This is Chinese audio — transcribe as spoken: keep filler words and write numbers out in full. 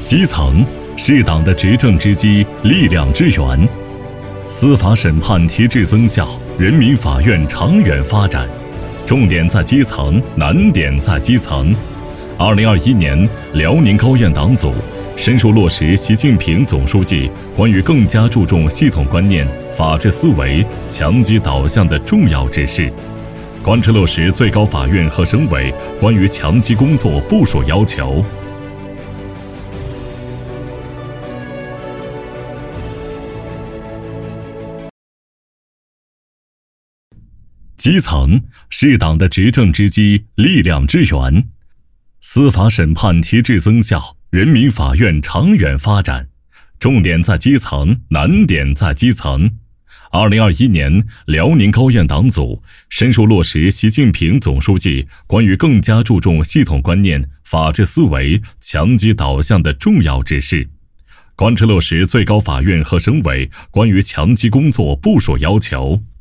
基层是党的执政之基，力量之源。司法审判提质增效，人民法院长远发展。重点在基层，难点在基层。二零二一年，辽宁高院党组深入落实习近平总书记关于更加注重系统观念、法治思维、强基导向的重要指示，贯彻落实最高法院和省委关于强基工作部署要求。基层是党的执政之基，力量之源。司法审判提质增效，人民法院长远发展。重点在基层，难点在基层。二零二一年，辽宁高院党组深入落实习近平总书记关于更加注重系统观念、法治思维、强基导向的重要指示，贯彻落实最高法院和省委关于强基工作部署要求。